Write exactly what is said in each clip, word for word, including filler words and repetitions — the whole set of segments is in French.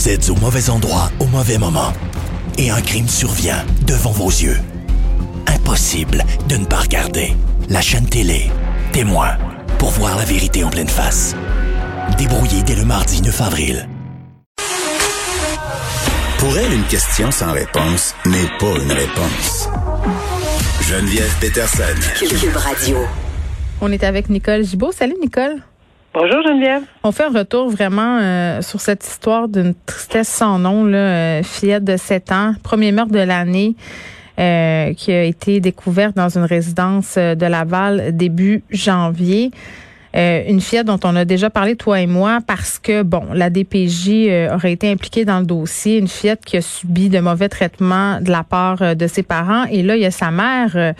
Vous êtes au mauvais endroit au mauvais moment. Et un crime survient devant vos yeux. Impossible de ne pas regarder. La chaîne télé, Témoin, pour voir la vérité en pleine face. Débrouillé dès le mardi neuf avril. Pour elle, une question sans réponse n'est pas une réponse. Geneviève Peterson. Cube Radio. On est avec Nicole Gibault. Salut, Nicole. Bonjour Geneviève. On fait un retour vraiment euh, sur cette histoire d'une tristesse sans nom, là, euh, fillette de sept ans, premier meurtre de l'année, euh, qui a été découvert dans une résidence de Laval début janvier. Euh, une fillette dont on a déjà parlé, toi et moi, parce que, bon, la D P J euh, aurait été impliquée dans le dossier. Une fillette qui a subi de mauvais traitements de la part euh, de ses parents. Et là, il y a sa mère, euh,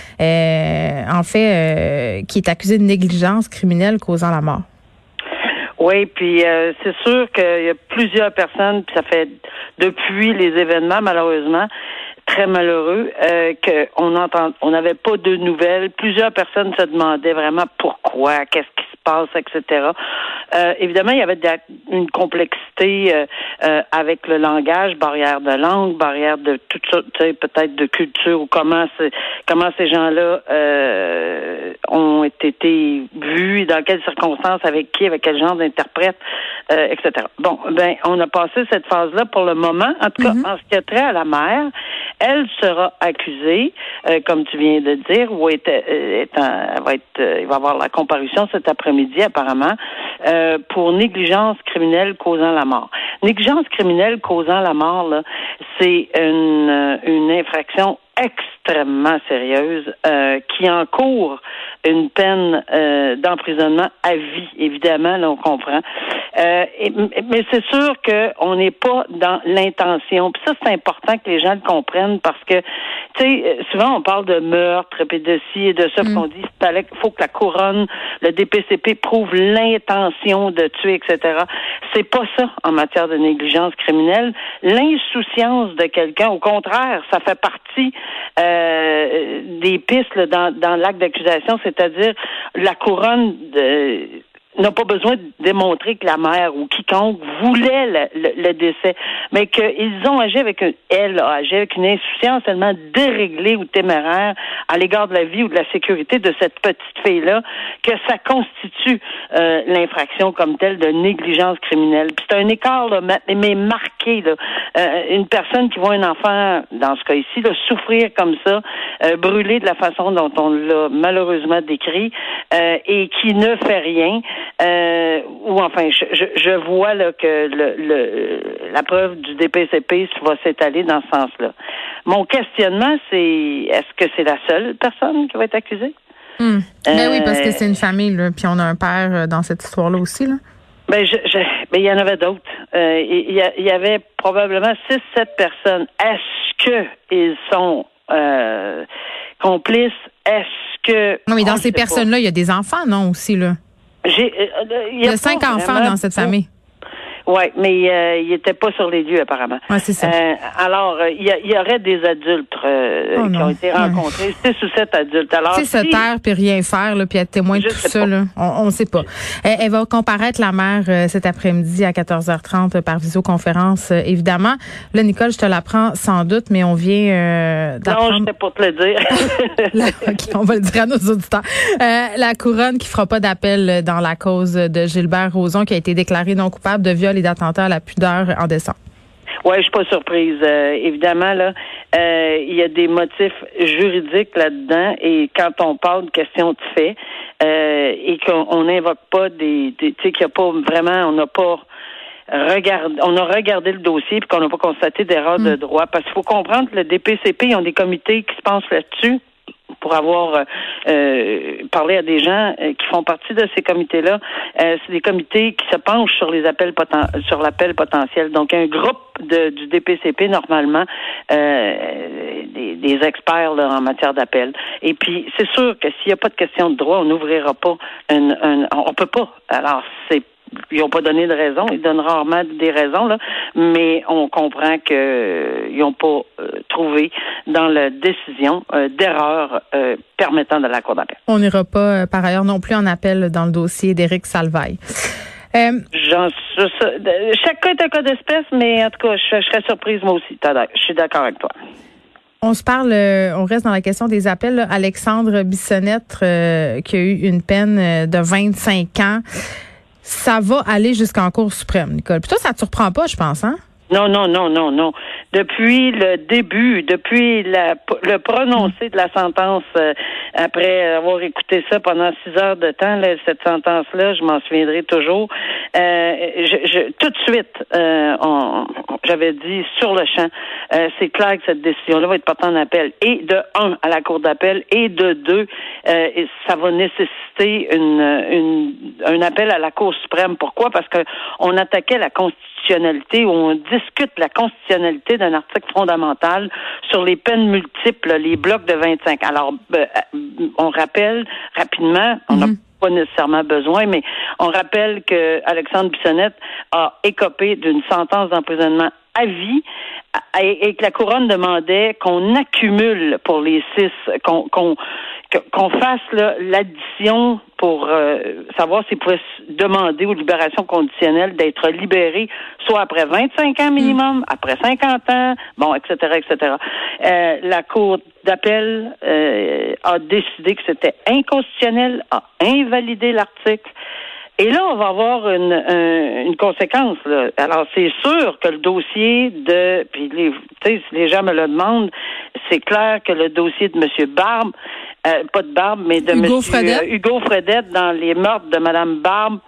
euh, en fait, euh, qui est accusée de négligence criminelle causant la mort. Oui, puis euh, c'est sûr qu'il y a plusieurs personnes, puis ça fait depuis les événements, malheureusement, très malheureux, euh, qu'on entend, on n'avait pas de nouvelles. Plusieurs personnes se demandaient vraiment pourquoi, qu'est-ce qui se passe, et cetera. Euh, évidemment, il y avait de la, une complexité euh, euh, avec le langage, barrière de langue, barrière de tout ça, tu sais, peut-être de culture, ou comment c'est, comment ces gens-là euh, ont été vus, dans quelles circonstances, avec qui, avec quel genre d'interprète, euh, et cetera. Bon, ben, on a passé cette phase-là pour le moment. En tout cas, mm-hmm. en ce qui a trait à la mère, elle sera accusée, euh, comme tu viens de dire, ou est, euh, est en, elle va être, euh, il va avoir la comparution cet après-midi apparemment, euh, pour négligence criminelle causant la mort. Négligence criminelle causant la mort, là, c'est une, une infraction extrêmement sérieuse euh, qui encourt une peine euh, d'emprisonnement à vie, évidemment, là, on comprend. Euh, et, mais c'est sûr qu'on n'est pas dans l'intention. Puis ça, c'est important que les gens le comprennent parce que, tu sais, souvent on parle de meurtre, et de ci et de ça, puis mm. on dit qu'il faut que la couronne, le D P C P prouve l'intention de tuer, et cetera. C'est pas ça en matière de négligence criminelle. L'insouciance de quelqu'un, au contraire, ça fait partie euh, des pistes là, dans, dans l'acte d'accusation, c'est-à-dire la couronne de, n'a pas besoin de démontrer que la mère ou quiconque voulait le, le, le décès, mais qu'ils ont agi avec une, elle a agi avec une insouciance tellement déréglée ou téméraire à l'égard de la vie ou de la sécurité de cette petite fille-là que ça constitue euh, l'infraction comme telle de négligence criminelle. Puis c'est un écart, là, mais marqué, là. Euh, une personne qui voit un enfant, dans ce cas ici, là, souffrir comme ça, euh, brûler de la façon dont on l'a malheureusement décrit, euh, et qui ne fait rien, Euh, ou enfin, je, je, je vois là que le, le, la preuve du D P C P va s'étaler dans ce sens-là. Mon questionnement, c'est est-ce que c'est la seule personne qui va être accusée? Mmh. Euh, ben oui, parce que c'est une famille, là, puis on a un père dans cette histoire-là aussi, là. Ben, je, je, ben, il y en avait d'autres. Euh, il, y a, il y avait probablement six, sept personnes. Est-ce que ils sont euh, complices? Est-ce que... Non, mais dans ces personnes-là, il y a des enfants, non, aussi, là? J'ai, euh, il y a, il y a cinq enfants dans cette famille. Oui, mais euh, il n'était pas sur les lieux, apparemment. Oui, c'est ça. Euh, alors, euh, il y, y aurait des adultes euh, oh qui non. ont été rencontrés, six ou sept adultes. Alors, tu sais, si, se taire puis rien faire, là, puis être témoin de tout ça, là, on ne sait pas. Elle, elle va comparaître, la mère, euh, cet après-midi à quatorze heures trente euh, par visioconférence, euh, évidemment. Là, Nicole, je te l'apprends sans doute, mais on vient euh, d'apprendre... Non, je n'étais pas te le dire. la, okay, on va le dire à nos auditeurs. Euh, la couronne qui fera pas d'appel dans la cause de Gilbert Rozon, qui a été déclaré non coupable de viol et d'attentat à la pudeur en décembre. Oui, je suis pas surprise. Euh, évidemment, là, euh, il y a des motifs juridiques là-dedans, et quand on parle de questions de fait, euh, et qu'on n'invoque pas des, des tu sais, qu'il n'y a pas vraiment, on n'a pas regardé, on a regardé le dossier puis qu'on n'a pas constaté d'erreur mmh. de droit, parce qu'il faut comprendre que le D P C P, ils ont des comités qui se penchent là-dessus. Pour avoir euh, parlé à des gens euh, qui font partie de ces comités-là, euh, c'est des comités qui se penchent sur les appels poten- sur l'appel potentiel. Donc, un groupe de, du D P C P, normalement, euh, des, des experts là, en matière d'appel. Et puis, c'est sûr que s'il n'y a pas de question de droit, on n'ouvrira pas une, une... On peut pas. Alors, c'est ils n'ont pas donné de raison, ils donnent rarement des raisons, là, mais on comprend qu'ils euh, n'ont pas euh, trouvé dans la décision euh, d'erreur euh, permettant de la Cour d'appel. On n'ira pas, euh, par ailleurs, non plus en appel dans le dossier d'Éric Salvaille. Euh, J'en, je, chaque cas est un cas d'espèce, mais en tout cas, je, je serais surprise moi aussi. Je suis d'accord avec toi. On se parle, euh, on reste dans la question des appels. Là. Alexandre Bissonnette, euh, qui a eu une peine euh, de vingt-cinq ans. Ça va aller jusqu'en Cour suprême, Nicole. Puis toi, ça te surprend pas, je pense, hein? Non, non, non, non, non. Depuis le début, depuis la, le prononcé de la sentence, euh, après avoir écouté ça pendant six heures de temps, là, cette sentence-là, je m'en souviendrai toujours. Euh, je, je, tout de suite, euh, on, j'avais dit sur le champ, euh, c'est clair que cette décision-là va être portée en appel. Et de un, à la Cour d'appel, et de deux, euh, ça va nécessiter une, une, un appel à la Cour suprême. Pourquoi? Parce que on attaquait la constitutionnalité, où on discute la constitutionnalité d'un article fondamental sur les peines multiples, les blocs de vingt-cinq. Alors, euh, on rappelle rapidement, on n'a mm-hmm. pas nécessairement besoin, mais on rappelle que Alexandre Bissonnette a écopé d'une sentence d'emprisonnement à vie et, et que la couronne demandait qu'on accumule pour les six, qu'on qu'on qu'on fasse là, l'addition pour euh, savoir s'il pouvait demander aux libérations conditionnelles d'être libéré soit après vingt-cinq ans minimum, mmh. après cinquante ans, bon, et cetera, et cetera. Euh, la Cour d'appel euh, a décidé que c'était inconstitutionnel, a invalidé l'article. Et là, on va avoir une, une, une conséquence. Là. Alors, c'est sûr que le dossier de, puis les, tu sais, si les gens me le demandent, c'est clair que le dossier de M. Barbe, euh, pas de Barbe, mais de Hugo M. Fredette. Euh, Hugo Fredette dans les meurtres de Mme Barbe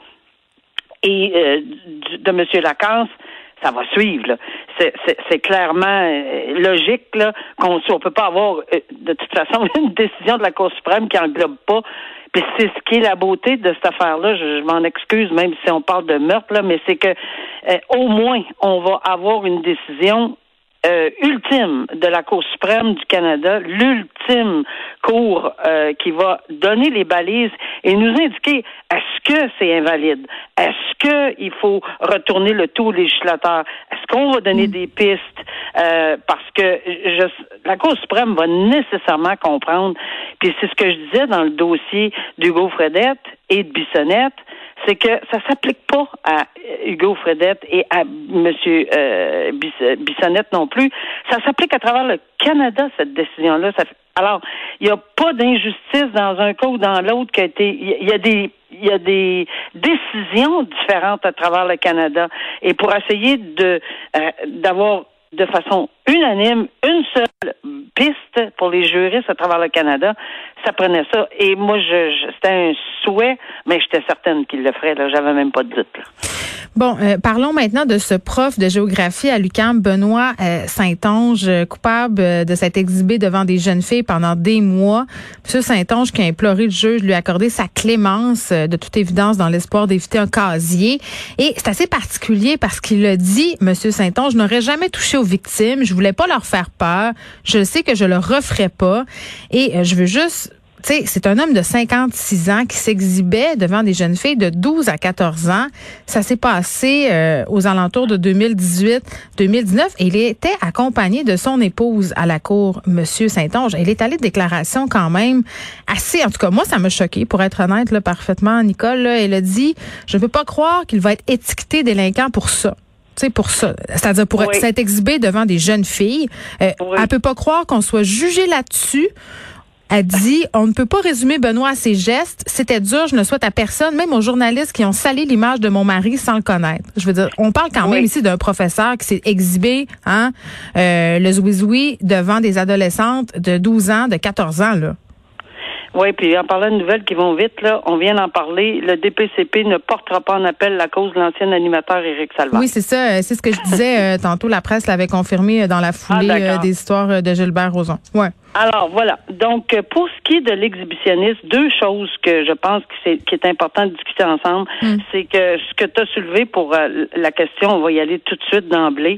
et euh, de M. Lacasse, ça va suivre. Là. C'est, c'est, c'est clairement euh, logique là, qu'on ne peut pas avoir, euh, de toute façon, une décision de la Cour suprême qui englobe pas. Puis c'est ce qui est la beauté de cette affaire-là. Je, je m'en excuse, même si on parle de meurtre, là, mais c'est que euh, au moins on va avoir une décision euh, ultime de la Cour suprême du Canada, l'ultime cour euh, qui va donner les balises et nous indiquer est-ce que c'est invalide, est-ce que il faut retourner le tout au législateur, est-ce qu'on va donner mmh. des pistes, euh, parce que je, la Cour suprême va nécessairement comprendre, puis c'est ce que je disais dans le dossier d'Hugo Fredette et de Bissonnette, c'est que ça s'applique pas à Hugo Fredette et à M. Euh, Bissonnette non plus. Ça s'applique à travers le Canada, cette décision-là. Ça fait... Alors, il n'y a pas d'injustice dans un cas ou dans l'autre qui a été... Il y a des... Il y a des décisions différentes à travers le Canada. Et pour essayer de euh, d'avoir de façon unanime une seule piste pour les juristes à travers le Canada, ça prenait ça. Et moi, je, je c'était un souhait, mais j'étais certaine qu'il le ferait. Là, j'avais même pas de doute. Là. Bon, euh, parlons maintenant de ce prof de géographie à l'U Q A M, Benoît euh, Saint-Onge, euh, coupable euh, de s'être exhibé devant des jeunes filles pendant des mois. Monsieur Saint-Onge qui a imploré le juge de lui accorder sa clémence, euh, de toute évidence, dans l'espoir d'éviter un casier. Et c'est assez particulier parce qu'il a dit, Monsieur Saint-Onge, je n'aurais jamais touché aux victimes, je voulais pas leur faire peur, je sais que je le referais pas. Et euh, je veux juste... Tu sais, c'est un homme de cinquante-six ans qui s'exhibait devant des jeunes filles de douze à quatorze ans. Ça s'est passé euh, aux alentours de deux mille dix-huit deux mille dix-neuf et il était accompagné de son épouse à la cour, Monsieur Saint-Onge. Il est allé de déclaration quand même assez... En tout cas, moi, ça m'a choqué, pour être honnête, là, parfaitement, Nicole. Là, elle a dit, je ne peux pas croire qu'il va être étiqueté délinquant pour ça. Tu sais, pour ça. C'est-à-dire pour oui. s'être exhibé devant des jeunes filles. Euh, oui. Elle peut pas croire qu'on soit jugé là-dessus. Elle dit, on ne peut pas résumer Benoît à ses gestes. C'était dur, je ne souhaite à personne, même aux journalistes qui ont sali l'image de mon mari sans le connaître. Je veux dire, on parle quand oui. même ici d'un professeur qui s'est exhibé, hein, euh, le zouizoui devant des adolescentes de douze ans, de quatorze ans, là. Oui, puis en parlant de nouvelles qui vont vite, là, on vient d'en parler. Le D P C P ne portera pas en appel la cause de l'ancien animateur Éric Salvaire. Oui, c'est ça. C'est ce que je disais euh, tantôt. La presse l'avait confirmé dans la foulée ah, euh, des histoires de Gilbert Rozon. Ouais. Alors, voilà. Donc, pour ce qui est de l'exhibitionniste, deux choses que je pense que c'est, qui est important de discuter ensemble, mm. c'est que ce que tu as soulevé pour euh, la question, on va y aller tout de suite d'emblée,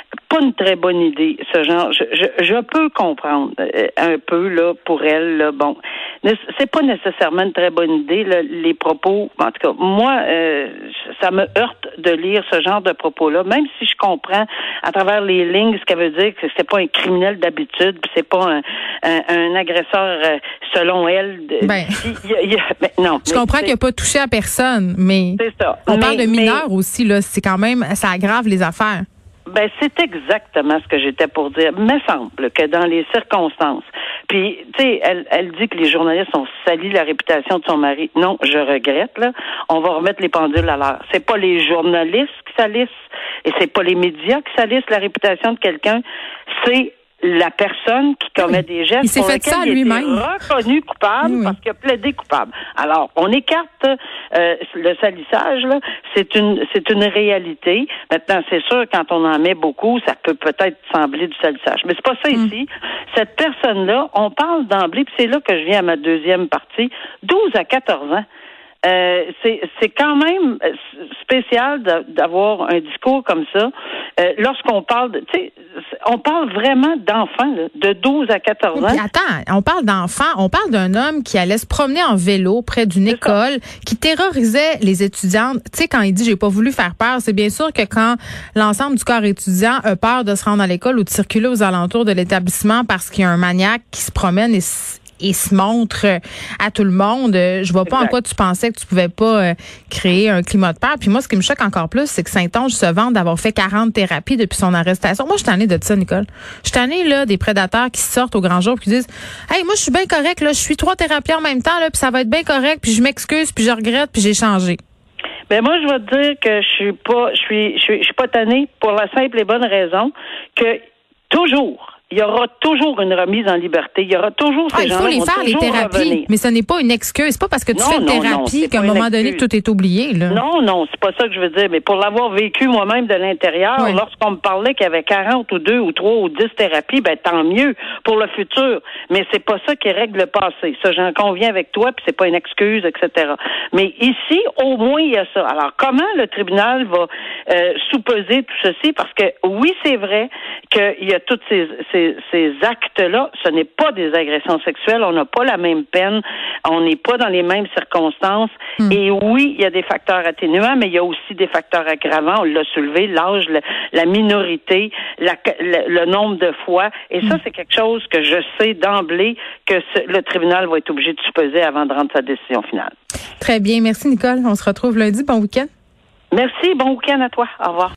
pas une très bonne idée, ce genre. Je, je, je peux comprendre euh, un peu, là, pour elle, là, bon. C'est pas nécessairement une très bonne idée, là, les propos. En tout cas, moi, euh, ça me heurte de lire ce genre de propos-là, même si je comprends à travers les lignes ce qu'elle veut dire, que c'est pas un criminel d'habitude, puis c'est pas un, un, un agresseur euh, selon elle. De, ben, y a, y a, ben, non. Je comprends qu'il n'a pas touché à personne, mais c'est ça. on mais, parle de mineurs mais, aussi, là. C'est quand même, ça aggrave les affaires. Ben, c'est exactement ce que j'étais pour dire. Il me semble que dans les circonstances, puis, tu sais, elle, elle dit que les journalistes ont sali la réputation de son mari. Non, je regrette, là. On va remettre les pendules à l'heure. C'est pas les journalistes qui salissent et c'est pas les médias qui salissent la réputation de quelqu'un. C'est la personne qui commet oui. des gestes il s'est pour fait lesquels ça il lui-même. est reconnu coupable oui. parce qu'il a plaidé coupable. Alors, on écarte euh, le salissage, là. C'est une c'est une réalité. Maintenant, c'est sûr, quand on en met beaucoup, ça peut peut-être sembler du salissage. Mais c'est pas ça mm. ici. Cette personne-là, on parle d'emblée, puis c'est là que je viens à ma deuxième partie, douze à quatorze ans. Euh, c'est, c'est quand même spécial d'avoir un discours comme ça. Euh, lorsqu'on parle, de, tu sais, on parle vraiment d'enfants, là, de douze à quatorze ans. Puis attends, on parle d'enfants, on parle d'un homme qui allait se promener en vélo près d'une c'est école, ça. Qui terrorisait les étudiantes. Tu sais, quand il dit j'ai pas voulu faire peur, c'est bien sûr que quand l'ensemble du corps étudiant a peur de se rendre à l'école ou de circuler aux alentours de l'établissement parce qu'il y a un maniaque qui se promène et et se montre à tout le monde. Je vois pas exact. En quoi tu pensais que tu pouvais pas euh, créer un climat de peur. Puis moi, ce qui me choque encore plus, c'est que Saint-Onge se vante d'avoir fait quarante thérapies depuis son arrestation. Moi, je suis tannée de ça, Nicole. Je suis tannée, là, des prédateurs qui sortent au grand jour et qui disent « Hey, moi, je suis bien correct, là, je suis trois thérapies en même temps, là, puis ça va être bien correct, puis je m'excuse, puis je regrette, puis j'ai changé. » Ben moi, je vais te dire que je suis pas, je suis, je suis, je suis pas tannée pour la simple et bonne raison que toujours, il y aura toujours une remise en liberté. Il y aura toujours ces ah, gens-là qui vont toujours revenir. Il faut les faire, les thérapies, mais ce n'est pas une excuse. C'est pas parce que tu non, fais une non, thérapie non, qu'à un moment donné, tout est oublié. Là. Non, non, c'est pas ça que je veux dire. Mais pour l'avoir vécu moi-même de l'intérieur, oui. Lorsqu'on me parlait qu'il y avait quarante ou deux ou trois ou dix thérapies, ben tant mieux pour le futur. Mais c'est pas ça qui règle le passé. Ça, j'en conviens avec toi, puis c'est pas une excuse, et cetera. Mais ici, au moins, il y a ça. Alors, comment le tribunal va euh, sous-peser tout ceci? Parce que oui, c'est vrai qu'il y a toutes ces, ces, ces actes-là, ce n'est pas des agressions sexuelles, on n'a pas la même peine, on n'est pas dans les mêmes circonstances. Mm. Et oui, il y a des facteurs atténuants, mais il y a aussi des facteurs aggravants. On l'a soulevé, l'âge, le, la minorité, la, le, le nombre de fois. Et mm. ça, c'est quelque chose que je sais d'emblée que ce, le tribunal va être obligé de supposer avant de rendre sa décision finale. Très bien. Merci, Nicole. On se retrouve lundi. Bon week-end. Merci. Bon week-end à toi. Au revoir.